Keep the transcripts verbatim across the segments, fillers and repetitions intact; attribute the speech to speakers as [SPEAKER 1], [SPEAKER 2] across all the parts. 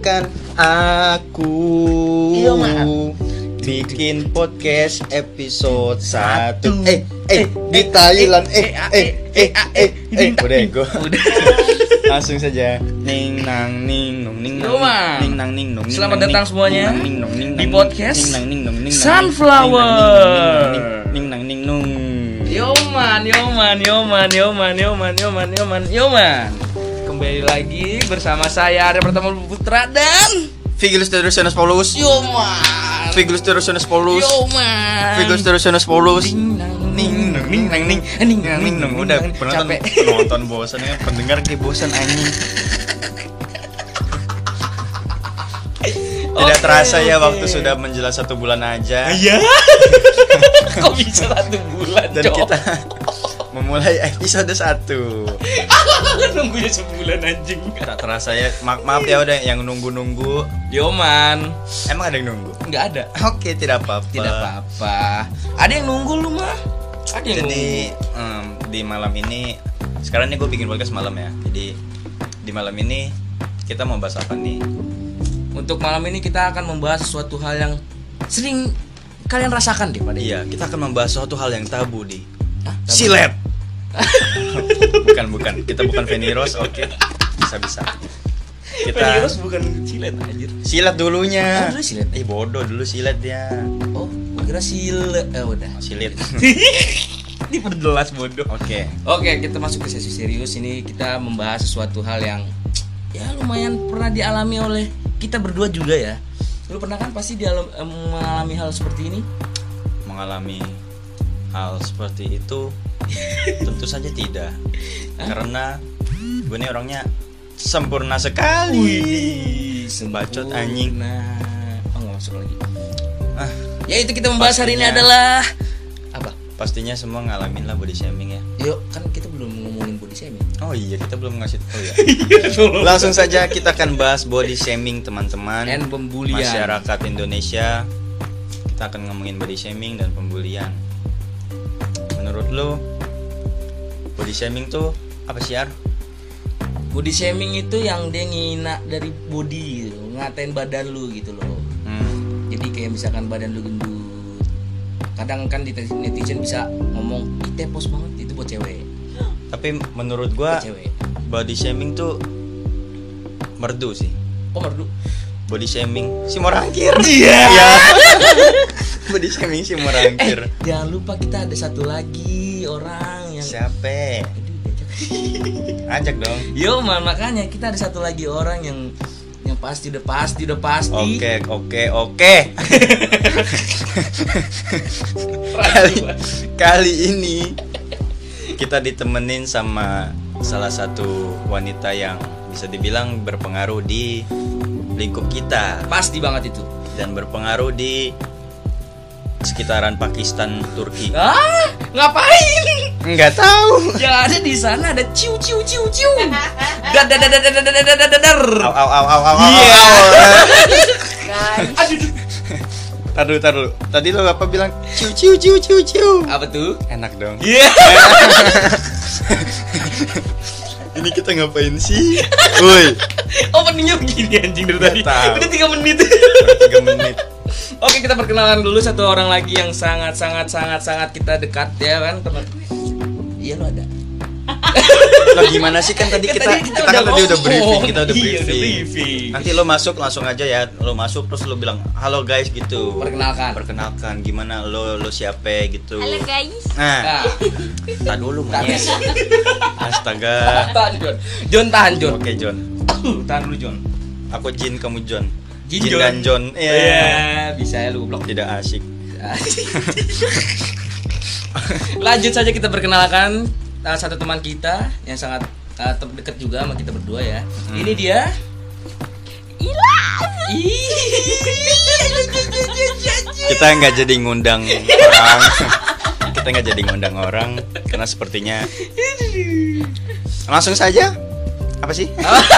[SPEAKER 1] izinkan aku
[SPEAKER 2] Iya, Mak.
[SPEAKER 1] bikin podcast episode satu. Eh, eh, di Thailand. Eh, eh, eh, eh, eh, udah gue.
[SPEAKER 2] Udah.
[SPEAKER 1] Langsung saja. Ning nang ning nong ning
[SPEAKER 2] Yo, Mak.
[SPEAKER 1] ning nang ning nong.
[SPEAKER 2] Selamat datang semuanya
[SPEAKER 1] ning nong ning
[SPEAKER 2] di podcast
[SPEAKER 1] ning nang ning nong ning
[SPEAKER 2] Sunflower.
[SPEAKER 1] ning nang ning nong.
[SPEAKER 2] Yoman, yoman, yoman, yoman, yoman, yoman, yoman, yoman. Kembali lagi bersama saya Arya Pratama Putra dan
[SPEAKER 1] Vigilus Terusinus Paulus.
[SPEAKER 2] Yoman.
[SPEAKER 1] Vigilus Terusinus Paulus.
[SPEAKER 2] Yoman.
[SPEAKER 1] Vigilus Terusinus Paulus.
[SPEAKER 2] Ding nang
[SPEAKER 1] Ning nong ning nang ning ning nang ning nong. Udah penonton
[SPEAKER 2] capek.
[SPEAKER 1] penonton bosan ya, pendengar kayak bosan anjing. Tidak
[SPEAKER 2] Oke,
[SPEAKER 1] terasa ya
[SPEAKER 2] oke.
[SPEAKER 1] waktu sudah menjelang satu bulan aja.
[SPEAKER 2] Iya. Kok bisa satu bulan,
[SPEAKER 1] Dan
[SPEAKER 2] Cok?
[SPEAKER 1] kita memulai episode satu.
[SPEAKER 2] Nunggunya sebulan anjing.
[SPEAKER 1] Tak terasa ya. Ma- maaf ya udah yang nunggu-nunggu.
[SPEAKER 2] Yoman.
[SPEAKER 1] Emang ada yang nunggu?
[SPEAKER 2] Nggak ada.
[SPEAKER 1] Oke, tidak apa-apa.
[SPEAKER 2] Tidak apa-apa. Ada yang nunggu lu mah. Ada yang
[SPEAKER 1] Jadi
[SPEAKER 2] nunggu.
[SPEAKER 1] em, di malam ini, sekarang nih gue bikin podcast malam ya. Jadi di malam ini kita mau bahas apa nih?
[SPEAKER 2] Untuk malam ini kita akan membahas sesuatu hal yang sering kalian rasakan deh pada.
[SPEAKER 1] Iya, kita akan membahas suatu hal yang tabu di
[SPEAKER 2] Hah? Tabu?
[SPEAKER 1] silet. bukan bukan, kita bukan Feni Rose, oke. Bisa bisa. Kita
[SPEAKER 2] Penirus bukan silet anjir.
[SPEAKER 1] silet dulunya.
[SPEAKER 2] Oh, dulu silet.
[SPEAKER 1] Eh bodoh, dulu silet dia.
[SPEAKER 2] Oh, gua kira silet. Eh udah.
[SPEAKER 1] Oh, silet.
[SPEAKER 2] Diperjelas bodoh.
[SPEAKER 1] Oke.
[SPEAKER 2] Oke, kita masuk ke sesi serius. Ini kita membahas sesuatu hal yang ya lumayan pernah dialami oleh kita berdua juga ya. Lu pernah kan pasti dialam- em, mengalami hal seperti ini?
[SPEAKER 1] Mengalami hal seperti itu tentu saja tidak. Karena gue nih orangnya sempurna sekali. Bacot anjing.
[SPEAKER 2] Nah, oh nggak masuk lagi.
[SPEAKER 1] Ah,
[SPEAKER 2] Ya itu kita membahas hari ini
[SPEAKER 1] Pastinya.
[SPEAKER 2] adalah apa?
[SPEAKER 1] pastinya semua ngalamin lah body shaming ya.
[SPEAKER 2] Yuk, kan kita belum ngomongin body shaming.
[SPEAKER 1] Oh iya, kita belum ngasih tahu ya. Langsung saja kita akan bahas body shaming teman-teman.
[SPEAKER 2] Dan pembulian.
[SPEAKER 1] Masyarakat Indonesia. Kita akan ngomongin body shaming dan pembulian. Menurut lu body shaming tuh apa sih, Ar?
[SPEAKER 2] Body shaming itu yang dia ngina dari body gitu, ngatain badan lu gitu loh.
[SPEAKER 1] Hmm.
[SPEAKER 2] Jadi kayak misalkan badan lu gendut. Kadang kan di netizen bisa ngomong, "Ih, tepos banget itu buat cewek."
[SPEAKER 1] Tapi menurut gua
[SPEAKER 2] Buat cewek.
[SPEAKER 1] body shaming tuh merdu sih.
[SPEAKER 2] Oh, merdu.
[SPEAKER 1] Body shaming si morangkir.
[SPEAKER 2] Iya.
[SPEAKER 1] Ya. Body shaming si morangkir.
[SPEAKER 2] Eh, jangan lupa kita ada satu lagi orang yang
[SPEAKER 1] Siapa?
[SPEAKER 2] Aduh, diajak.
[SPEAKER 1] Ajak dong.
[SPEAKER 2] Yo, man, makanya kita ada satu lagi orang yang yang pasti udah pasti udah pasti.
[SPEAKER 1] Oke, oke, oke. kali, kali ini kita ditemenin sama salah satu wanita yang bisa dibilang berpengaruh di lingkup kita
[SPEAKER 2] Pasti banget itu.
[SPEAKER 1] dan berpengaruh di sekitaran Pakistan, Turki.
[SPEAKER 2] Ah, ngapain?
[SPEAKER 1] Enggak tahu.
[SPEAKER 2] Yang ada di sana ada ciu ciu ciu ciu. Dar dar dar dar dar dar dar dar dar.
[SPEAKER 1] Au au au au au.
[SPEAKER 2] Iya.
[SPEAKER 1] au.
[SPEAKER 2] Aduh.
[SPEAKER 1] Taruh taruh. Tadi lo apa bilang? Ciu ciu ciu ciu ciu.
[SPEAKER 2] Apa tuh?
[SPEAKER 1] Enak dong.
[SPEAKER 2] Iya.
[SPEAKER 1] Ini kita ngapain sih? Woi,
[SPEAKER 2] Openingnya begini anjing dari tadi.
[SPEAKER 1] Nggak tahu.
[SPEAKER 2] Udah tiga menit.
[SPEAKER 1] baru tiga menit.
[SPEAKER 2] Oke, kita perkenalkan dulu satu orang lagi yang sangat sangat sangat sangat kita dekat ya kan teman. Iya lo ada.
[SPEAKER 1] Lo gimana sih kan tadi
[SPEAKER 2] Kan
[SPEAKER 1] kita
[SPEAKER 2] tadi
[SPEAKER 1] kita, kan tadi udah
[SPEAKER 2] ngomong.
[SPEAKER 1] briefing, kita udah
[SPEAKER 2] Iya,
[SPEAKER 1] briefing.
[SPEAKER 2] udah briefing.
[SPEAKER 1] Nanti lo masuk langsung aja ya. Lo masuk terus lo bilang, "Halo guys" gitu.
[SPEAKER 2] Perkenalkan.
[SPEAKER 1] Perkenalkan gimana lo lo siapa gitu.
[SPEAKER 3] Halo guys.
[SPEAKER 1] Nah,
[SPEAKER 2] Nah,
[SPEAKER 1] tak dulu
[SPEAKER 2] tahan.
[SPEAKER 1] monyet. Astaga.
[SPEAKER 2] Tahan John. John tahan John.
[SPEAKER 1] Oke, John.
[SPEAKER 2] Tahan dulu John.
[SPEAKER 1] Aku Jin, kamu John.
[SPEAKER 2] Jin,
[SPEAKER 1] Jin
[SPEAKER 2] John.
[SPEAKER 1] dan John. Iya.
[SPEAKER 2] Iya, bisa ya lu goblok.
[SPEAKER 1] Tidak asik.
[SPEAKER 2] Lanjut saja kita perkenalkan uh, satu teman kita yang sangat uh, dekat juga sama kita berdua ya.
[SPEAKER 1] Hmm.
[SPEAKER 2] Ini dia.
[SPEAKER 3] Ila.
[SPEAKER 1] Kita nggak jadi ngundang orang. Kita nggak jadi ngundang orang karena sepertinya. Langsung saja. Apa sih?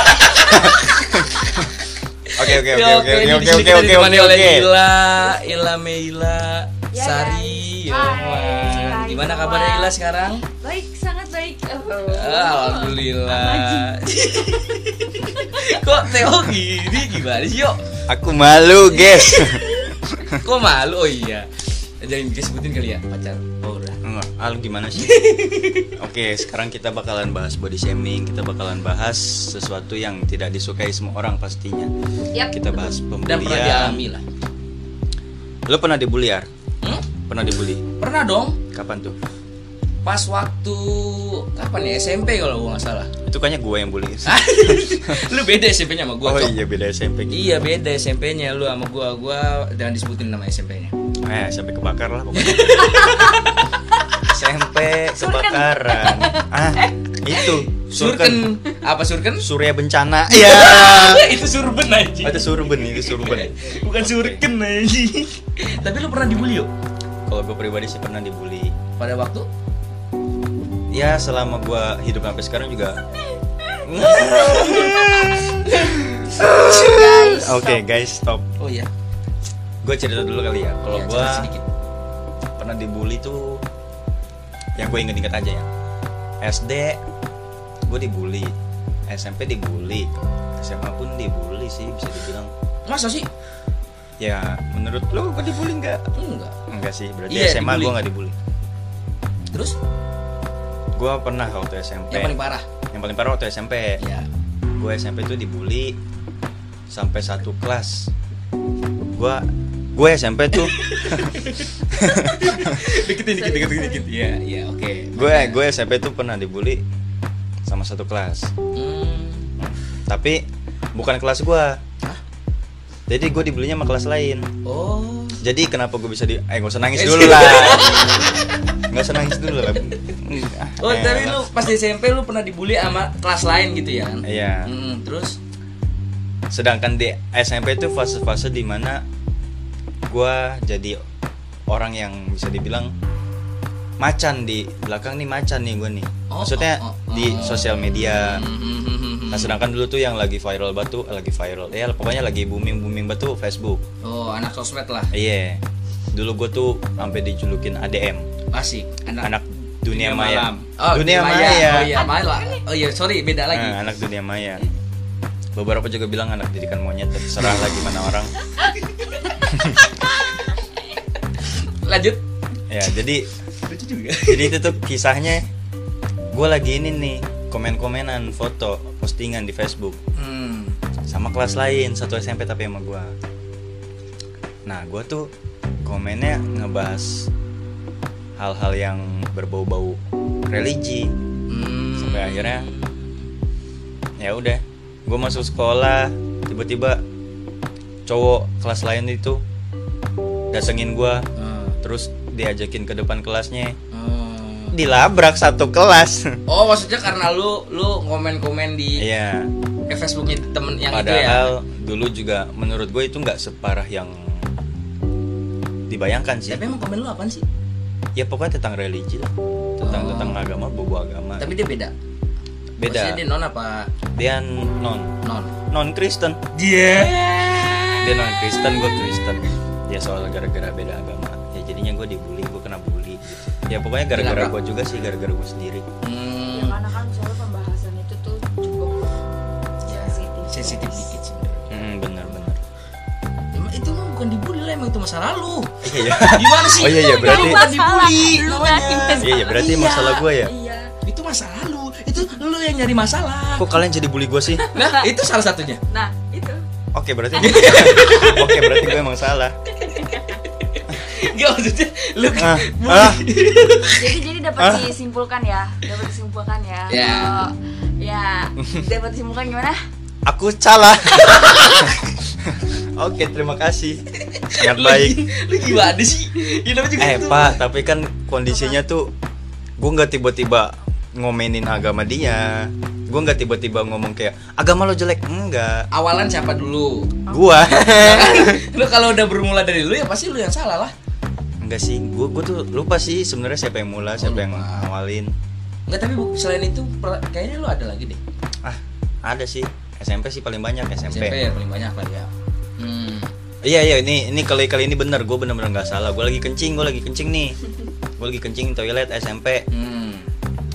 [SPEAKER 1] Oke oke oke oke oke oke oke oke oke
[SPEAKER 2] oleh
[SPEAKER 1] oke.
[SPEAKER 2] Ila, Ila Meila,
[SPEAKER 3] Ya,
[SPEAKER 2] Sari.
[SPEAKER 3] guys.
[SPEAKER 2] Ya,
[SPEAKER 3] Hai,
[SPEAKER 2] Man.
[SPEAKER 3] hai
[SPEAKER 2] Gimana
[SPEAKER 3] semua.
[SPEAKER 2] kabarnya Ila sekarang?
[SPEAKER 3] Baik, sangat baik. Oh.
[SPEAKER 2] Alhamdulillah. Kok Theo gini gimana sih yo?
[SPEAKER 1] Aku malu, guys.
[SPEAKER 2] Kok malu? Oh iya. Jangan disebutin kali ya pacar. Oh udah.
[SPEAKER 1] Enggak, Al gimana sih? Oke, sekarang kita bakalan bahas body shaming. Kita bakalan bahas sesuatu yang tidak disukai semua orang pastinya.
[SPEAKER 3] Yap.
[SPEAKER 1] Kita bahas
[SPEAKER 2] Dan pernah
[SPEAKER 1] pembulian.
[SPEAKER 2] dialami lah.
[SPEAKER 1] Lo pernah dibully, Ar?
[SPEAKER 2] Hmm?
[SPEAKER 1] Pernah dibully?
[SPEAKER 2] Pernah dong.
[SPEAKER 1] Kapan tuh?
[SPEAKER 2] Pas waktu kapan ya S M P kalau gua nggak salah.
[SPEAKER 1] Itu kayaknya gue yang bully.
[SPEAKER 2] Lu beda S M P-nya sama gua.
[SPEAKER 1] Oh
[SPEAKER 2] Cok.
[SPEAKER 1] iya, beda S M P gitu.
[SPEAKER 2] Iya beda S M P-nya lu sama gua. Gua jangan disebutin nama S M P-nya.
[SPEAKER 1] Eh, sampai kebakar lah pokoknya. S M P kebakaran. Ah, itu
[SPEAKER 2] Surken. Apa surken?
[SPEAKER 1] Surya bencana. Iya.
[SPEAKER 2] Itu surben aja.
[SPEAKER 1] Itu surben, itu surben.
[SPEAKER 2] Bukan surken aja. Tapi lu pernah dibully yuk?
[SPEAKER 1] Kalau gue pribadi sih pernah dibully.
[SPEAKER 2] Pada waktu?
[SPEAKER 1] Ya selama gue hidup sampai sekarang juga. Oke guys, stop.
[SPEAKER 2] Oh iya.
[SPEAKER 1] Gue cerita dulu kali ya. Kalau
[SPEAKER 2] Iya,
[SPEAKER 1] gue
[SPEAKER 2] cerita sedikit.
[SPEAKER 1] pernah dibully tuh, yang gue inget-inget aja ya. S D gue dibully, S M P dibully, S M A pun dibully sih bisa dibilang.
[SPEAKER 2] Masa sih?
[SPEAKER 1] Ya menurut lo gue dibully nggak?
[SPEAKER 2] Enggak.
[SPEAKER 1] Enggak sih, berarti
[SPEAKER 2] Iya,
[SPEAKER 1] S M A
[SPEAKER 2] dibully.
[SPEAKER 1] gue nggak dibully.
[SPEAKER 2] Terus?
[SPEAKER 1] Gue pernah waktu S M P.
[SPEAKER 2] Yang paling parah?
[SPEAKER 1] Yang paling parah waktu S M P.
[SPEAKER 2] Ya.
[SPEAKER 1] Gue S M P tuh dibully sampai satu kelas. Gue gue S M P tuh
[SPEAKER 2] dikit dikit dikit dikit. Iya, iya, oke.
[SPEAKER 1] gue gue S M P tuh pernah dibully sama satu kelas.
[SPEAKER 2] Hmm.
[SPEAKER 1] Tapi bukan kelas gue. Jadi gue dibulinya sama kelas lain.
[SPEAKER 2] Oh.
[SPEAKER 1] Jadi kenapa gue bisa di eh gak usah nangis
[SPEAKER 2] Eh,
[SPEAKER 1] dulu
[SPEAKER 2] sih.
[SPEAKER 1] lah. Gak usah nangis dulu lah.
[SPEAKER 2] Oh,
[SPEAKER 1] Eh,
[SPEAKER 2] tapi lu pas di S M P lu pernah dibully sama kelas lain gitu ya kan?
[SPEAKER 1] Iya.
[SPEAKER 2] Hmm, terus
[SPEAKER 1] Sedangkan di S M P itu fase-fase dimana gue jadi orang yang bisa dibilang macan di belakang nih, macan nih gue nih.
[SPEAKER 2] Oh,
[SPEAKER 1] Maksudnya
[SPEAKER 2] oh, oh,
[SPEAKER 1] di
[SPEAKER 2] oh.
[SPEAKER 1] sosial media.
[SPEAKER 2] Hmm, hmm, hmm, hmm.
[SPEAKER 1] Nah sedangkan dulu tuh yang lagi viral batu, eh, lagi viral, ya pokoknya lagi booming booming batu Facebook.
[SPEAKER 2] Oh, anak sosmed lah.
[SPEAKER 1] Iya. Dulu gue tuh sampai dijulukin A D M,
[SPEAKER 2] Asik.
[SPEAKER 1] anak dunia, maya.
[SPEAKER 2] malam. Oh,
[SPEAKER 1] dunia maya.
[SPEAKER 2] Oh iya, maya. Oh iya, sorry, beda lagi.
[SPEAKER 1] Nah, anak dunia maya. Beberapa juga bilang anak didikan monyet, terserah lagi mana orang.
[SPEAKER 2] Lanjut.
[SPEAKER 1] Ya jadi
[SPEAKER 2] Lucu juga.
[SPEAKER 1] jadi itu tuh kisahnya. Gue lagi ini nih komen-komenan foto postingan di Facebook
[SPEAKER 2] Hmm.
[SPEAKER 1] sama kelas lain satu S M P tapi sama gue. Nah gue tuh komennya ngebahas hal-hal yang berbau-bau religi.
[SPEAKER 2] Hmm.
[SPEAKER 1] Sampai akhirnya ya udah gue masuk sekolah, tiba-tiba cowok kelas lain itu datengin gue,
[SPEAKER 2] Hmm.
[SPEAKER 1] terus diajakin ke depan kelasnya,
[SPEAKER 2] Hmm.
[SPEAKER 1] dilabrak satu kelas.
[SPEAKER 2] Oh, maksudnya karena lu lu komen-komen di
[SPEAKER 1] Iya.
[SPEAKER 2] eh, Facebooknya temen yang itu ya.
[SPEAKER 1] Padahal dulu juga menurut gue itu nggak separah yang dibayangkan sih.
[SPEAKER 2] Tapi emang komen lu apaan sih?
[SPEAKER 1] Ya pokoknya tentang religi lah, tentang
[SPEAKER 2] Oh.
[SPEAKER 1] tentang agama, bobo agama.
[SPEAKER 2] Tapi dia beda.
[SPEAKER 1] Beda.
[SPEAKER 2] Maksudnya dia non apa
[SPEAKER 1] Dia non
[SPEAKER 2] non?
[SPEAKER 1] non Kristen.
[SPEAKER 2] Dia.
[SPEAKER 1] Dia non Kristen, gue Kristen. Dia soal gara-gara beda agama. Ya jadinya gue dibully, gue kena bully. Ya pokoknya gara-gara
[SPEAKER 2] Kenapa?
[SPEAKER 1] gue juga sih, gara-gara gue sendiri.
[SPEAKER 3] Ya
[SPEAKER 2] Hmm.
[SPEAKER 3] karena kan soalnya pembahasan itu tuh cukup sensitif.
[SPEAKER 2] Sensitif dikit sebenarnya.
[SPEAKER 1] Hmm, bener-bener.
[SPEAKER 2] Emang itu mah bukan dibully lah, emang itu masa lalu.
[SPEAKER 1] Iya.
[SPEAKER 2] Gimana sih?
[SPEAKER 1] Oh iya, iya,
[SPEAKER 2] Itu
[SPEAKER 1] berarti-
[SPEAKER 2] bukan dibully
[SPEAKER 3] Lu
[SPEAKER 2] namanya.
[SPEAKER 3] kan invest
[SPEAKER 1] Iya, iya berarti
[SPEAKER 2] Iya.
[SPEAKER 1] masalah gue ya.
[SPEAKER 3] Iya.
[SPEAKER 2] Itu masa lalu. Itu lu yang nyari masalah.
[SPEAKER 1] Kok kalian jadi bully gue sih?
[SPEAKER 2] Nah, itu salah satunya.
[SPEAKER 3] Nah, itu.
[SPEAKER 1] Oke berarti Oke berarti gue emang salah.
[SPEAKER 2] Gak maksudnya lu
[SPEAKER 1] Ah,
[SPEAKER 2] bully.
[SPEAKER 1] ah.
[SPEAKER 3] Jadi jadi dapat
[SPEAKER 1] Ah.
[SPEAKER 3] disimpulkan ya, dapat disimpulkan ya.
[SPEAKER 2] Ya.
[SPEAKER 3] Kalau ya dapat disimpulkan gimana?
[SPEAKER 1] Aku salah. Oke terima kasih. Sangat
[SPEAKER 2] Lu-
[SPEAKER 1] baik.
[SPEAKER 2] Lu gimana sih? Ya namanya juga
[SPEAKER 1] Eh
[SPEAKER 2] gitu.
[SPEAKER 1] pak, tapi kan kondisinya tuh gue nggak tiba-tiba ngomenin agama dia. Gue nggak tiba-tiba ngomong kayak agama lo jelek, enggak.
[SPEAKER 2] Awalan siapa dulu?
[SPEAKER 1] Gua
[SPEAKER 2] Lu kalau udah bermula dari lu ya pasti lu yang salah lah.
[SPEAKER 1] enggak sih. Gue gue tuh lupa sih sebenarnya siapa yang mula, siapa yang
[SPEAKER 2] lupa.
[SPEAKER 1] ngawalin.
[SPEAKER 2] Enggak, tapi bu- selain itu per- kayaknya lu ada lagi deh.
[SPEAKER 1] Ah ada sih. S M P sih paling banyak S M
[SPEAKER 2] S
[SPEAKER 1] P.
[SPEAKER 2] M P ya paling banyak lah ya. Hmm.
[SPEAKER 1] Iya iya ini ini kali kali ini bener, gue bener-bener nggak salah. Gue lagi kencing, gue lagi kencing nih. Gue lagi kencing toilet S M P.
[SPEAKER 2] Hmm.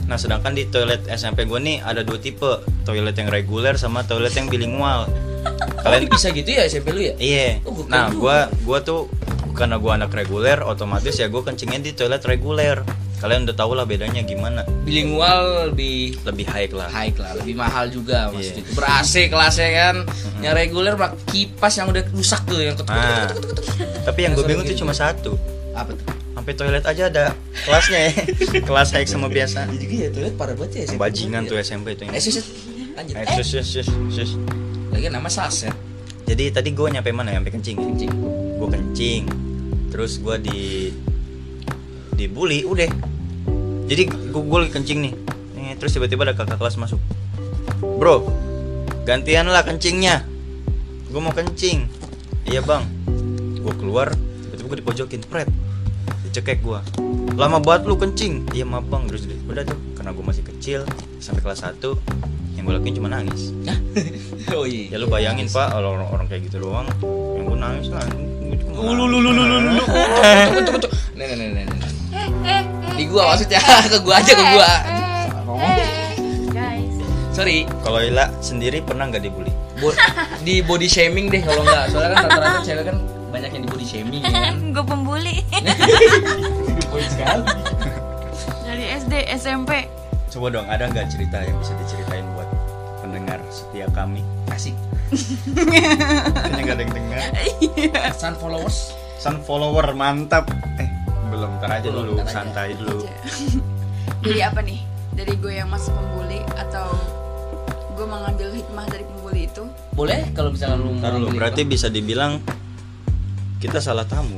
[SPEAKER 1] Nah sedangkan di toilet S M P gue nih ada dua tipe, toilet yang reguler sama toilet yang bilingual.
[SPEAKER 2] Kalian bisa gitu ya S M P lu ya?
[SPEAKER 1] Iya.
[SPEAKER 2] Oh, gua
[SPEAKER 1] Nah
[SPEAKER 2] kira
[SPEAKER 1] gue gue tuh karena gue anak reguler, otomatis ya gue kencingnya di toilet reguler. Kalian udah tau lah bedanya gimana.
[SPEAKER 2] Bilingual lebih
[SPEAKER 1] Lebih high lah.
[SPEAKER 2] high lah, lebih mahal juga
[SPEAKER 1] Iya.
[SPEAKER 2] maksudnya. Itu ber-A C kelasnya kan. Yang reguler pakai kipas yang udah rusak tuh yang ketuk.
[SPEAKER 1] Nah, tapi yang gue bingung tuh cuma satu.
[SPEAKER 2] Apa tuh?
[SPEAKER 1] Sampai toilet aja ada kelasnya ya. Kelas high sama biasa.
[SPEAKER 2] Jadi juga ya toilet parah banget ya S M P.
[SPEAKER 1] Bajingan tuh S M P tuh.
[SPEAKER 2] Eh, sus, sus. Lanjut.
[SPEAKER 1] Eh,
[SPEAKER 2] Eh,
[SPEAKER 1] sus, sus, sus, sus.
[SPEAKER 2] lagi nama saset.
[SPEAKER 1] Jadi tadi gue nyampe mana? Nyampe kencing.
[SPEAKER 2] Kencing.
[SPEAKER 1] Gue kencing. Terus gue di dibully, udah. Jadi gue gue lagi kencing nih. Eh, terus tiba-tiba ada kakak kelas masuk. Bro, gantian lah kencingnya. Gue mau kencing. Iya bang. Gue keluar, tiba-tiba gue dipojokin, pret. Dicekek gue. Lama banget lu kencing. Iya maaf bang. Terus udah tuh, karena gue masih kecil sampai kelas satu, yang gue lakuin cuma nangis.
[SPEAKER 2] Oh iya.
[SPEAKER 1] Ya lu bayangin pak, kalau orang-orang kayak gitu doang, yang gue nangis lah.
[SPEAKER 2] Lu lu lu lu lu lu lu. Tunggu tunggu tunggu. Nih nih nih nih. Di gua maksudnya ke gua aja ke gua.
[SPEAKER 3] Guys,
[SPEAKER 2] Sorry.
[SPEAKER 1] Kalau Ila sendiri pernah nggak dibully?
[SPEAKER 2] Bo- di body shaming deh kalau enggak. Soalnya kan rata-rata cewek kan banyak yang di body shaming ya kan.
[SPEAKER 3] gue pembuli
[SPEAKER 2] Poin sekali.
[SPEAKER 3] dari S D S M P.
[SPEAKER 1] Coba dong, ada nggak cerita yang bisa diceritain buat pendengar setia kami?
[SPEAKER 2] Asik.
[SPEAKER 1] Kayaknya nggak ada yang dengar.
[SPEAKER 2] Sun followers.
[SPEAKER 1] Sun follower mantap. Eh belum, ntar aja
[SPEAKER 2] Belum,
[SPEAKER 1] dulu,
[SPEAKER 2] ntar aja.
[SPEAKER 1] santai dulu.
[SPEAKER 3] Jadi apa nih? Dari gue yang masuk pembuli atau gue mengambil hikmah dari pembuli itu?
[SPEAKER 2] Boleh kalau misalnya lu
[SPEAKER 1] Ntar dulu,
[SPEAKER 2] beli
[SPEAKER 1] berarti
[SPEAKER 2] apa?
[SPEAKER 1] bisa dibilang kita salah tamu.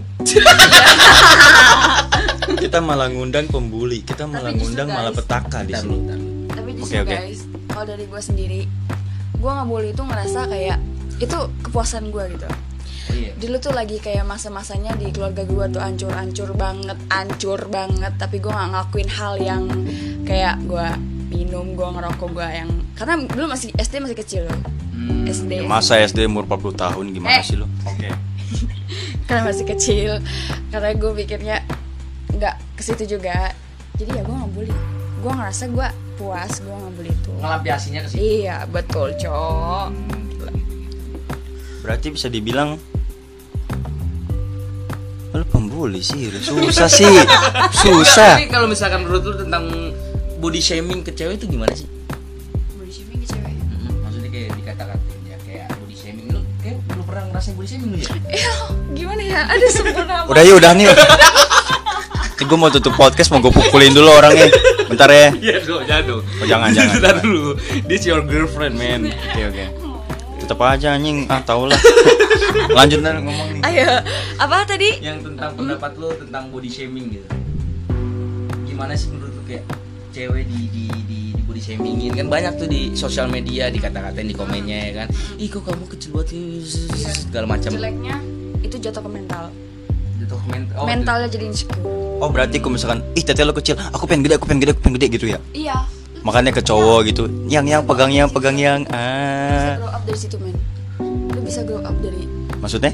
[SPEAKER 1] Kita malah ngundang pembuli, kita malah
[SPEAKER 3] Tapi justru,
[SPEAKER 1] ngundang
[SPEAKER 3] guys,
[SPEAKER 1] malapetaka di
[SPEAKER 2] Ntar
[SPEAKER 1] sini.
[SPEAKER 2] dulu, ntar dulu.
[SPEAKER 3] Tapi
[SPEAKER 1] Oke,
[SPEAKER 3] justru
[SPEAKER 1] oke.
[SPEAKER 3] guys, kalau dari gue sendiri, gue ngebully itu ngerasa kayak itu kepuasan gue gitu.
[SPEAKER 2] Oh iya.
[SPEAKER 3] Dulu tuh lagi kayak masa-masanya di keluarga gue tuh ancur-ancur banget, ancur banget. Tapi gue nggak ngelakuin hal yang kayak gue minum, gue ngerokok, gue yang karena dulu masih S D masih kecil loh.
[SPEAKER 2] Hmm.
[SPEAKER 3] S D.
[SPEAKER 1] Masa S D umur empat puluh tahun gimana
[SPEAKER 3] Eh.
[SPEAKER 1] sih lo? Oke.
[SPEAKER 3] Karena masih kecil, karena gue pikirnya nggak ke situ juga. Jadi ya gue nggak bully. Gue ngerasa gue puas, gue nggak bully itu.
[SPEAKER 2] Ngelampiasinya ke situ.
[SPEAKER 3] Iya betul cok.
[SPEAKER 1] Berarti bisa dibilang lu pembuli sih, susah sih, susah.
[SPEAKER 2] Tapi kalau misalkan menurut lu tentang body shaming ke cewek itu gimana sih?
[SPEAKER 3] Bully shaming ke cewek.
[SPEAKER 2] Mm-mm, maksudnya kayak dikata-katain ya kayak body shaming lu kayak lu pernah ngerasain body shaming lu ya?
[SPEAKER 3] Eh gimana ya? Ada sempurna apa?
[SPEAKER 1] Udah yuk, udah nih. Ini gue mau tutup podcast, mau gue pukulin dulu orangnya. Bentar ya.
[SPEAKER 2] Iya dong, jangan dong.
[SPEAKER 1] Oh, jangan, jangan.
[SPEAKER 2] Bentar dulu. This your girlfriend man.
[SPEAKER 1] Oke oke. Tetap aja anjing, ah tau lah. Lanjut nih ngomong nih.
[SPEAKER 3] Ayo, apa tadi?
[SPEAKER 2] Yang tentang pendapat lu tentang body shaming gitu. Gimana sih menurut lu kayak cewek di di di, di body shamingin kan banyak tuh di sosial media dikata-katain di komennya ya kan. Ih kok kamu kecil banget ini, segala macam.
[SPEAKER 3] Jeleknya itu jatuh ke mental.
[SPEAKER 2] Jatuh ke men- oh,
[SPEAKER 3] Mentalnya jadi insecure.
[SPEAKER 1] Oh berarti kalau misalkan, ih tete lo kecil, aku pengen gede, aku pengen gede, aku pengen gede gitu ya.
[SPEAKER 3] Iya.
[SPEAKER 1] Makanya ke cowok gitu, yang yang pegang yang pegang yang
[SPEAKER 3] Bisa
[SPEAKER 1] ah.
[SPEAKER 3] grow up dari situ men. Lu bisa grow up dari.
[SPEAKER 1] Maksudnya?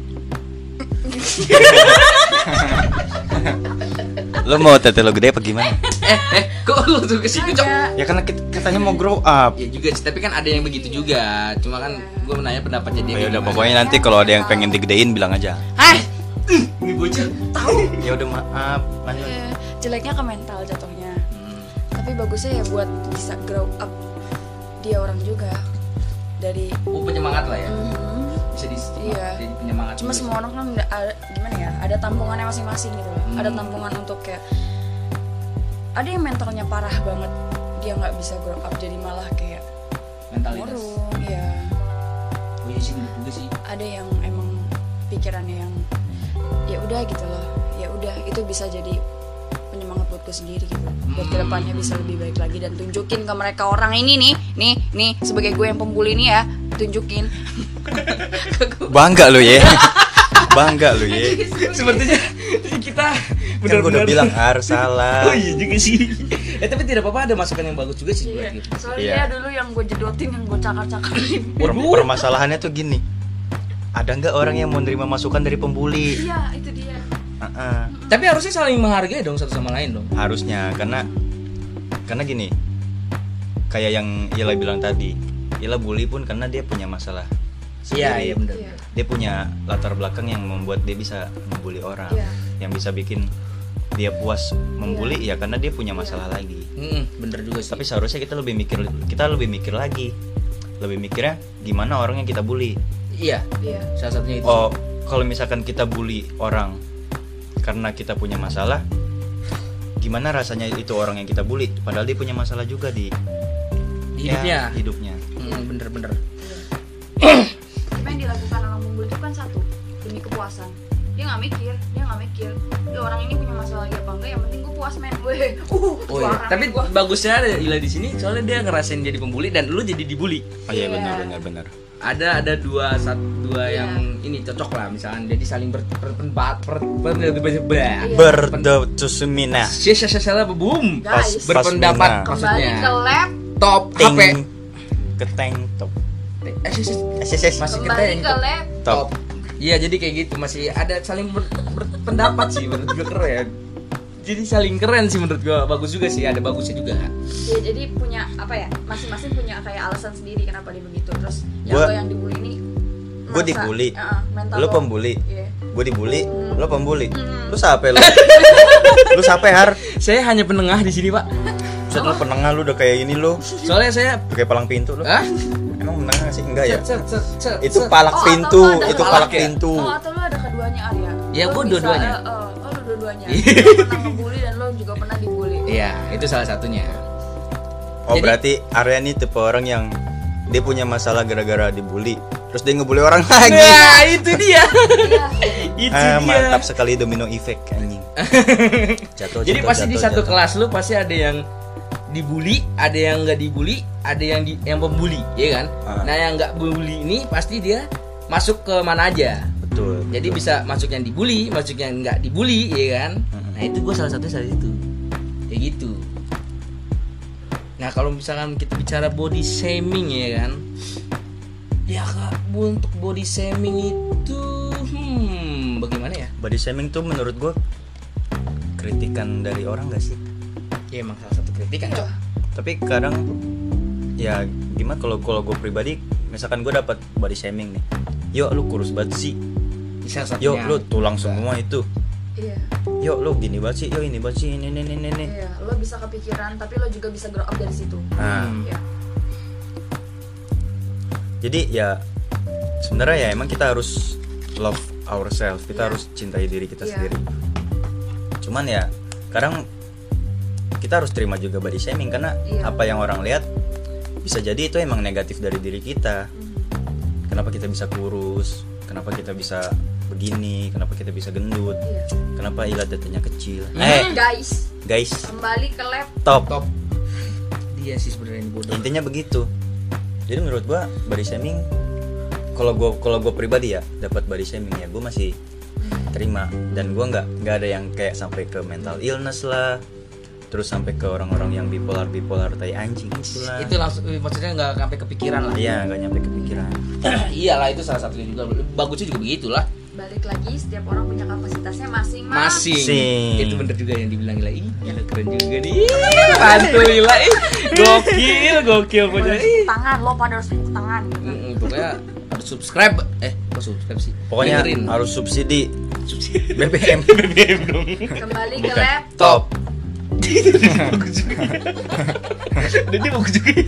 [SPEAKER 1] Lo mau tete lo gede apa gimana?
[SPEAKER 2] eh eh kok lu tuh ke situ, Cok?
[SPEAKER 3] Ada.
[SPEAKER 1] Ya karena kita- katanya mau grow up.
[SPEAKER 2] Ya juga sih, tapi kan ada yang begitu juga. Cuma kan gue menanya pendapatnya dia.
[SPEAKER 1] Oh, ya
[SPEAKER 2] kayak
[SPEAKER 1] udah
[SPEAKER 2] gimana.
[SPEAKER 1] pokoknya nanti kalau ada yang pengen digedein bilang aja.
[SPEAKER 3] Hai.
[SPEAKER 2] Ini bocah tahu.
[SPEAKER 1] Ya udah maaf, lanjut.
[SPEAKER 3] Iya, jeleknya ke mental jatuhnya.
[SPEAKER 2] Hmm.
[SPEAKER 3] Tapi bagusnya ya buat bisa grow up dia orang juga dari.
[SPEAKER 2] Oh, penyemangat lah ya.
[SPEAKER 3] Mhm.
[SPEAKER 2] Bisa di
[SPEAKER 3] Iya.
[SPEAKER 2] jadi penyemangat.
[SPEAKER 3] Cuma
[SPEAKER 2] juga
[SPEAKER 3] semua orang kan udah ada, gimana ya? Ada tampungannya masing-masing gitu loh.
[SPEAKER 2] Hmm.
[SPEAKER 3] Ada tampungan untuk kayak ada yang mentalnya parah banget, dia nggak bisa grow up jadi malah kayak
[SPEAKER 2] sih. Mentalitas.
[SPEAKER 3] murung, ya.
[SPEAKER 2] Oh iya sih bener juga sih.
[SPEAKER 3] Ada yang emang pikirannya yang ya udah gitu loh, ya udah itu bisa jadi penyemangat buatku sendiri gitu, buat
[SPEAKER 2] Hmm.
[SPEAKER 3] kedepannya bisa lebih baik lagi dan tunjukin ke mereka orang ini nih, nih, nih sebagai gue yang pembuli nih ya, tunjukin. Ke gue.
[SPEAKER 1] Bangga lo ya. Bangga lo ya.
[SPEAKER 2] Sepertinya kita
[SPEAKER 1] Kan gue udah bilang harus salah.
[SPEAKER 2] Oh iya juga sih. Eh tapi tidak apa-apa, ada masukan yang bagus juga sih buat
[SPEAKER 3] Iya,
[SPEAKER 2] gitu.
[SPEAKER 3] soalnya
[SPEAKER 1] Iya.
[SPEAKER 3] dia dulu yang gue jedotin, yang gue cakar-cakarin.
[SPEAKER 1] Per- permasalahannya tuh gini. Ada nggak orang yang mau nerima masukan dari pembuli?
[SPEAKER 3] Iya, itu dia.
[SPEAKER 1] Uh-uh.
[SPEAKER 2] Tapi harusnya saling menghargai dong satu sama lain dong.
[SPEAKER 1] Harusnya, karena Karena gini, kayak yang Ila bilang tadi, Ila bully pun karena dia punya masalah
[SPEAKER 2] Iya,
[SPEAKER 1] sendiri.
[SPEAKER 2] iya benar.
[SPEAKER 3] Iya.
[SPEAKER 1] Dia punya latar belakang yang membuat dia bisa membuli orang,
[SPEAKER 3] Iya.
[SPEAKER 1] yang bisa bikin dia puas membuli ya karena dia punya masalah lagi.
[SPEAKER 2] Mm, bener juga sih.
[SPEAKER 1] Tapi seharusnya kita lebih mikir, kita lebih mikir lagi, lebih mikirnya gimana orang yang kita bully.
[SPEAKER 2] Iya,
[SPEAKER 3] Iya.
[SPEAKER 2] salah satunya itu.
[SPEAKER 1] Oh, kalau misalkan kita bully orang karena kita punya masalah, gimana rasanya itu orang yang kita bully padahal dia punya masalah juga di
[SPEAKER 2] Di hidupnya.
[SPEAKER 1] ya, hidupnya.
[SPEAKER 2] Mm, bener-bener.
[SPEAKER 3] Cuma yang dilakukan orang membuli itu kan satu, demi kepuasan. Dia nggak mikir, dia nggak mikir. Dia orang ini punya masalah lagi apa enggak? Yang penting gue puas men, gue. Uh,
[SPEAKER 2] Oh iya. Tapi
[SPEAKER 3] gua.
[SPEAKER 2] bagusnya ada Ila di sini soalnya dia ngerasain jadi pembuli dan lu jadi dibully.
[SPEAKER 1] Oh iya
[SPEAKER 3] Iya.
[SPEAKER 1] benar benar benar.
[SPEAKER 2] Ada ada dua satu dua
[SPEAKER 3] Iya.
[SPEAKER 2] yang ini cocok lah misalkan jadi saling ber berpendapat ber, ber, ber, ber, ber,
[SPEAKER 3] Iya.
[SPEAKER 1] Berdotusumina.
[SPEAKER 2] Sia sia sia boom.
[SPEAKER 3] Guys,
[SPEAKER 1] Pas-
[SPEAKER 2] Berpendapat
[SPEAKER 1] Pasmina.
[SPEAKER 3] kembali
[SPEAKER 2] maksudnya.
[SPEAKER 3] ke lab,
[SPEAKER 2] Top H P.
[SPEAKER 1] Ting keteng top.
[SPEAKER 2] Eh, eh, sis, sis.
[SPEAKER 1] S S S
[SPEAKER 2] Masih
[SPEAKER 3] kembali
[SPEAKER 2] keteng.
[SPEAKER 3] ke lab.
[SPEAKER 1] top.
[SPEAKER 2] Iya jadi kayak gitu masih ada saling ber, berpendapat sih menurut gue keren. Jadi saling keren sih menurut gue bagus juga sih ada bagusnya juga.
[SPEAKER 3] Ya, jadi punya apa ya? Masing-masing punya kayak alasan sendiri kenapa dia begitu. Terus yang
[SPEAKER 1] Gua-
[SPEAKER 3] lo yang dibully ini
[SPEAKER 1] Gue
[SPEAKER 3] merasa-
[SPEAKER 1] dibully.
[SPEAKER 3] Heeh, mental
[SPEAKER 1] Lu
[SPEAKER 3] lo.
[SPEAKER 1] pembuli.
[SPEAKER 3] Iya.
[SPEAKER 1] Gue dibully,
[SPEAKER 3] Hmm.
[SPEAKER 1] lu pembuli.
[SPEAKER 3] Hmm.
[SPEAKER 1] Lu siapa lu? Lu siapa Har?
[SPEAKER 2] Saya hanya penengah di sini pak.
[SPEAKER 1] Set lu penengah lu udah kayak ini lu.
[SPEAKER 2] Soalnya saya
[SPEAKER 1] Kayak palang pintu lu.
[SPEAKER 2] Hah?
[SPEAKER 1] Emang menengah sih enggak ya?
[SPEAKER 2] Set, set, set,
[SPEAKER 1] Itu
[SPEAKER 2] set.
[SPEAKER 1] palak
[SPEAKER 3] Oh,
[SPEAKER 1] pintu,
[SPEAKER 3] atau ada
[SPEAKER 1] itu
[SPEAKER 3] palak
[SPEAKER 1] palak
[SPEAKER 2] ya?
[SPEAKER 1] pintu.
[SPEAKER 3] Oh, atau lo ada keduanya Arya?
[SPEAKER 2] Ya,
[SPEAKER 3] Lo
[SPEAKER 2] gua
[SPEAKER 3] bisa,
[SPEAKER 2] dua-duanya.
[SPEAKER 3] eh, eh, oh, lo dua-duanya.
[SPEAKER 2] Iya.
[SPEAKER 3] Lo pernah ngebully dan lo juga pernah dibully.
[SPEAKER 2] Iya itu salah satunya.
[SPEAKER 1] Oh
[SPEAKER 2] Jadi-
[SPEAKER 1] berarti Arya ini tipe orang yang dia punya masalah gara-gara dibully, terus dia ngebully orang lagi.
[SPEAKER 2] Nah itu dia.
[SPEAKER 3] Iya.
[SPEAKER 2] Itu
[SPEAKER 1] Ah,
[SPEAKER 2] dia.
[SPEAKER 1] mantap sekali domino effect anjing. Jatuh,
[SPEAKER 2] Jadi
[SPEAKER 1] jatuh,
[SPEAKER 2] pasti di
[SPEAKER 1] jatuh,
[SPEAKER 2] satu
[SPEAKER 1] jatuh.
[SPEAKER 2] kelas lu pasti ada yang dibully, ada yang nggak dibully, ada yang di, yang pembuli, ya kan?
[SPEAKER 1] Ah.
[SPEAKER 2] Nah yang nggak bully ini pasti dia masuk ke mana aja.
[SPEAKER 1] Betul.
[SPEAKER 2] Jadi
[SPEAKER 1] betul.
[SPEAKER 2] bisa masuk yang dibully, masuk yang nggak dibully, ya kan?
[SPEAKER 1] Mm-mm.
[SPEAKER 2] Nah itu gue salah satunya salah itu, kayak gitu. Nah kalau misalkan kita bicara body shaming ya kan, ya kak, Bu, untuk body shaming itu, hmm, bagaimana ya?
[SPEAKER 1] Body shaming tuh menurut gue kritikan dari orang gak sih?
[SPEAKER 2] Ya emang salah satu kritikan
[SPEAKER 3] Iya.
[SPEAKER 2] cok.
[SPEAKER 1] Tapi kadang ya gimana kalau kalau gue pribadi, misalkan gue dapat body shaming nih, yuk lu kurus banget sih,
[SPEAKER 2] Salah satunya.
[SPEAKER 1] yuk lu tulang semua itu,
[SPEAKER 3] Iya.
[SPEAKER 1] yuk lu gini banget sih, yuk ini banget sih, ini ini ini ini.
[SPEAKER 3] Iya, lo bisa kepikiran tapi lo juga bisa grow up dari situ.
[SPEAKER 1] Nah,
[SPEAKER 2] Hmm.
[SPEAKER 3] Iya.
[SPEAKER 1] jadi ya sebenarnya ya emang kita harus love ourselves, kita
[SPEAKER 3] Iya.
[SPEAKER 1] harus cintai diri kita
[SPEAKER 3] Iya.
[SPEAKER 1] sendiri. Cuman ya kadang kita harus terima juga body shaming karena
[SPEAKER 3] Iya.
[SPEAKER 1] apa yang orang lihat bisa jadi itu emang negatif dari diri kita.
[SPEAKER 3] Hmm.
[SPEAKER 1] Kenapa kita bisa kurus? Kenapa kita bisa begini? Kenapa kita bisa gendut?
[SPEAKER 3] Iya.
[SPEAKER 1] Kenapa ilat datanya kecil?
[SPEAKER 2] Hmm.
[SPEAKER 1] Eh,
[SPEAKER 3] Guys,
[SPEAKER 1] guys,
[SPEAKER 3] kembali ke lab.
[SPEAKER 1] top.
[SPEAKER 2] Top. Dia sih sebenarnya ini bodoh.
[SPEAKER 1] Intinya begitu. Jadi menurut gua body shaming, kalau gua kalau gua pribadi ya dapat body shaming ya gua masih terima, dan gua nggak nggak ada yang kayak sampai ke mental illness lah, terus sampai ke orang-orang yang bipolar bipolar tai anjing itulah.
[SPEAKER 2] Itu langsung eh, maksudnya nggak sampai kepikiran lah.
[SPEAKER 1] Iya, nggak nyampe kepikiran.
[SPEAKER 2] Iyalah itu salah satunya juga. Bagusnya juga begitulah.
[SPEAKER 3] Balik lagi, setiap orang punya kapasitasnya masing-masing.
[SPEAKER 2] Masing.
[SPEAKER 1] Sing.
[SPEAKER 2] Itu bener juga yang dibilang Lila. Ih, gila keren juga nih. Mantul Lila. Ih, gokil, gokil pokoknya.
[SPEAKER 3] Harus
[SPEAKER 2] Ih.
[SPEAKER 3] tepuk tangan, lo pada harus tepuk tangan gitu.
[SPEAKER 2] Mm-mm, pokoknya harus subscribe. Eh, kok subscribe sih?
[SPEAKER 1] Pokoknya
[SPEAKER 2] Dengerin.
[SPEAKER 1] harus subsidi
[SPEAKER 2] subscribe.
[SPEAKER 1] B B M.
[SPEAKER 2] B B M dong.
[SPEAKER 3] Kembali ke
[SPEAKER 1] Bukan.
[SPEAKER 3] lab.
[SPEAKER 1] Top.
[SPEAKER 2] Bagus juga. Dan dia bagus juga.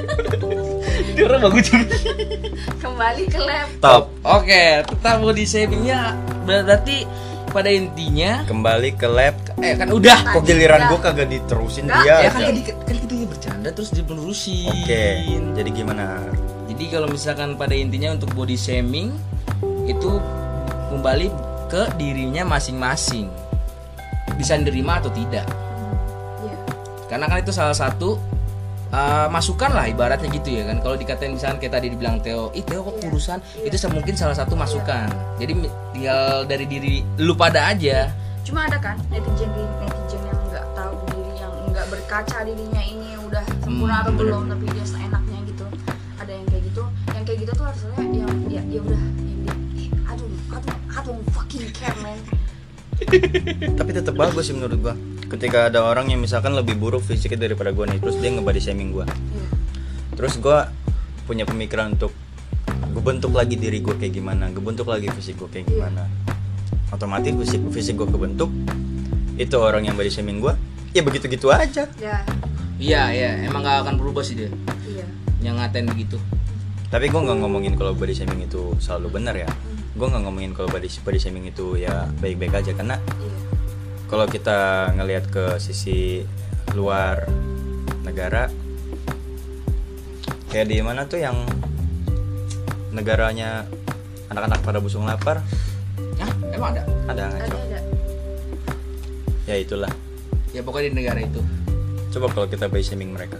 [SPEAKER 2] Dia orang bagus juga.
[SPEAKER 3] Kembali ke lab.
[SPEAKER 1] Top.
[SPEAKER 2] Oke, tentang body shamingnya berarti pada intinya
[SPEAKER 1] Kembali ke lab.
[SPEAKER 2] eh kan udah.
[SPEAKER 1] Kok giliran
[SPEAKER 3] Enggak.
[SPEAKER 1] gua kagak diterusin
[SPEAKER 3] Enggak,
[SPEAKER 1] dia?
[SPEAKER 2] Ya kan tadi kan kita bercanda terus dipenerusin.
[SPEAKER 1] Oke. Jadi gimana?
[SPEAKER 2] Jadi kalau misalkan pada intinya untuk body shaming itu kembali ke dirinya masing-masing. Bisa nerima atau tidak.
[SPEAKER 3] Iya.
[SPEAKER 2] Karena kan itu salah satu uh, masukan lah ibaratnya gitu ya kan. Kalau dikatain misalkan kayak tadi dibilang Theo, ih Theo kok
[SPEAKER 3] Iya,
[SPEAKER 2] kurusan,
[SPEAKER 3] iya.
[SPEAKER 2] itu mungkin salah satu masukan. Jadi mi- tinggal dari diri lu pada aja.
[SPEAKER 3] Cuma ada kan netizen netizen yang nggak tahu diri, yang nggak berkaca dirinya ini udah sempurna
[SPEAKER 2] Hmm,
[SPEAKER 3] atau
[SPEAKER 2] bener.
[SPEAKER 3] belum, tapi dia seenaknya gitu. Ada yang kayak gitu, yang kayak gitu tuh harusnya yang ya ya udah yang dia, eh, aduh aduh I don't fucking care man.
[SPEAKER 1] Tapi tetap bagus sih menurut gua. ketika ada orang yang misalkan lebih buruk fisiknya daripada gue nih, terus dia nge-body shaming gue,
[SPEAKER 3] Iya.
[SPEAKER 1] terus gue punya pemikiran untuk gue bentuk lagi diri gue kayak gimana, gue bentuk lagi fisik gue kayak gimana, otomatis fisik fisik gue kebentuk, itu orang yang body shaming gue ya begitu-gitu aja.
[SPEAKER 3] Ya.
[SPEAKER 2] Iya iya, emang gak akan berubah sih dia
[SPEAKER 3] Iya.
[SPEAKER 2] yang ngatain begitu.
[SPEAKER 1] Tapi gue nggak ngomongin kalau body shaming itu selalu benar ya, gue nggak ngomongin kalau body body shaming itu ya baik-baik aja, karena
[SPEAKER 3] Iya.
[SPEAKER 1] kalau kita ngelihat ke sisi luar negara, kayak di mana tuh yang negaranya anak-anak pada busung lapar,
[SPEAKER 2] Hah? Emang ada?
[SPEAKER 1] ada nggak
[SPEAKER 3] Ada
[SPEAKER 1] Cok?
[SPEAKER 3] ada.
[SPEAKER 1] Ya itulah.
[SPEAKER 2] Ya pokoknya di negara itu.
[SPEAKER 1] Coba kalau kita body shaming mereka.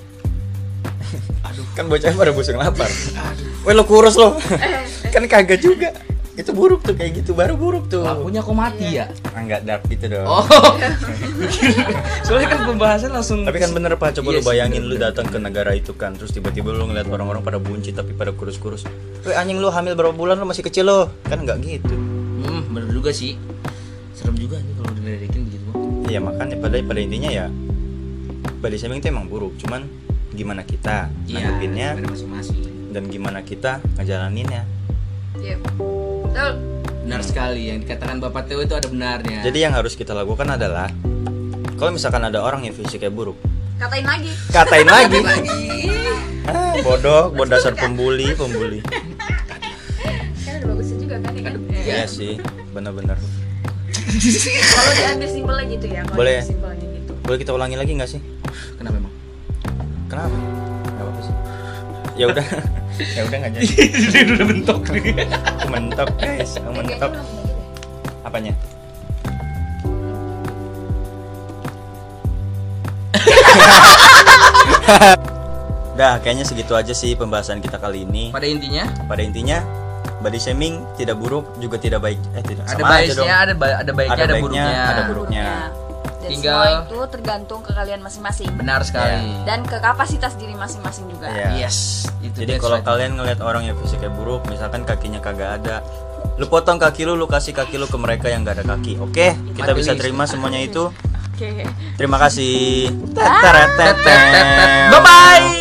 [SPEAKER 1] Aduh, kan bocah pada busung lapar. Weh lo kurus lo. Kan kagak juga. Itu buruk tuh, kayak gitu baru buruk tuh.
[SPEAKER 2] Lakunya kok mati ya?
[SPEAKER 1] Ah, nggak dark gitu dong.
[SPEAKER 2] Oh. Soalnya kan pembahasan langsung.
[SPEAKER 1] Tapi kan bener Pak, coba
[SPEAKER 2] Iya
[SPEAKER 1] lu
[SPEAKER 2] sih,
[SPEAKER 1] bayangin lu
[SPEAKER 2] bener-bener.
[SPEAKER 1] datang ke negara itu kan, terus tiba-tiba lu ngeliat orang-orang pada buncit tapi pada kurus-kurus. Weh anjing, lu hamil berapa bulan, lu masih kecil lo. Kan nggak gitu.
[SPEAKER 2] Hmm, bener juga sih. Serem juga nih kalau diledekin begitu.
[SPEAKER 1] Iya makanya pada pada intinya ya body shaming itu emang buruk, cuman gimana kita
[SPEAKER 2] Iya,
[SPEAKER 1] nanggepinnya
[SPEAKER 2] bener masing-masing.
[SPEAKER 1] dan gimana kita ngejalaninnya.
[SPEAKER 3] Iya. Betul.
[SPEAKER 2] Benar sekali yang dikatakan Bapak Teo itu ada benarnya.
[SPEAKER 1] Jadi yang harus kita lakukan adalah kalau misalkan ada orang yang fisiknya buruk,
[SPEAKER 3] Katain lagi.
[SPEAKER 1] katain lagi. Ah, bodoh, bodoh dasar pembuli, pembuli.
[SPEAKER 3] Kan ada bagusnya juga kan ya kan?
[SPEAKER 1] Iya sih, benar-benar.
[SPEAKER 3] Kalau diambil simpelnya gitu ya. Kalau
[SPEAKER 1] Boleh.
[SPEAKER 3] diambil simpelnya gitu.
[SPEAKER 1] Boleh kita ulangi lagi nggak sih?
[SPEAKER 2] Kenapa emang?
[SPEAKER 1] Kenapa? Gak apa-apa sih. Ya udah, ya udah nggak jadi.
[SPEAKER 2] Dia udah bentok nih.
[SPEAKER 1] Mentok guys,
[SPEAKER 3] Eh,
[SPEAKER 1] mentok.
[SPEAKER 3] kayaknya langsung aja deh.
[SPEAKER 1] Apanya? Dah, kayaknya segitu aja sih pembahasan kita kali ini.
[SPEAKER 2] Pada intinya
[SPEAKER 1] Pada intinya, body shaming tidak buruk juga tidak baik. Eh tidak,
[SPEAKER 2] ada
[SPEAKER 1] sama aja dong.
[SPEAKER 2] baiknya, ada ba- ada baiknya,
[SPEAKER 1] Ada
[SPEAKER 2] ada,
[SPEAKER 1] baiknya,
[SPEAKER 2] buruknya.
[SPEAKER 1] ada buruknya.
[SPEAKER 3] Dan
[SPEAKER 2] Tinggal-
[SPEAKER 3] semua itu tergantung ke kalian masing-masing.
[SPEAKER 2] Benar sekali.
[SPEAKER 1] Iya.
[SPEAKER 3] Dan ke kapasitas diri masing-masing juga.
[SPEAKER 1] Iya.
[SPEAKER 2] Yes. Itu
[SPEAKER 1] Jadi
[SPEAKER 2] that's
[SPEAKER 1] kalau
[SPEAKER 2] right.
[SPEAKER 1] kalian ngeliat orang yang fisiknya buruk, misalkan kakinya kagak ada, lu potong kaki lu, lu kasih kaki lu ke mereka yang gak ada kaki. Oke, kita bisa terima semuanya itu.
[SPEAKER 3] Oke.
[SPEAKER 1] Terima kasih.
[SPEAKER 2] Tet, tet, tet, tet. Bye bye.